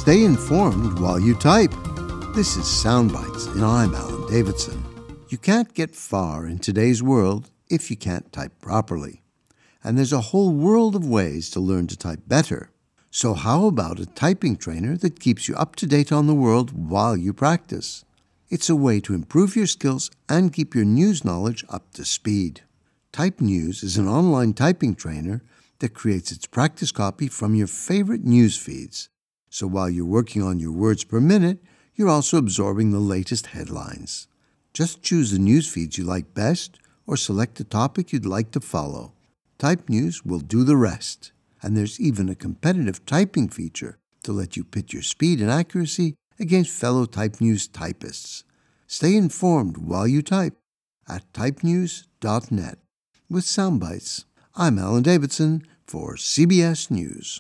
Stay informed while you type. This is Soundbites, and I'm Alan Davidson. You can't get far in today's world if you can't type properly. And there's a whole world of ways to learn to type better. So how about a typing trainer that keeps you up to date on the world while you practice? It's a way to improve your skills and keep your news knowledge up to speed. Type News is an online typing trainer that creates its practice copy from your favorite news feeds. So while you're working on your words per minute, you're also absorbing the latest headlines. Just choose the news feeds you like best or select the topic you'd like to follow. Type News will do the rest. And there's even a competitive typing feature to let you pit your speed and accuracy against fellow Type News typists. Stay informed while you type at typenews.net. With Soundbites, I'm Alan Davidson for CBS News.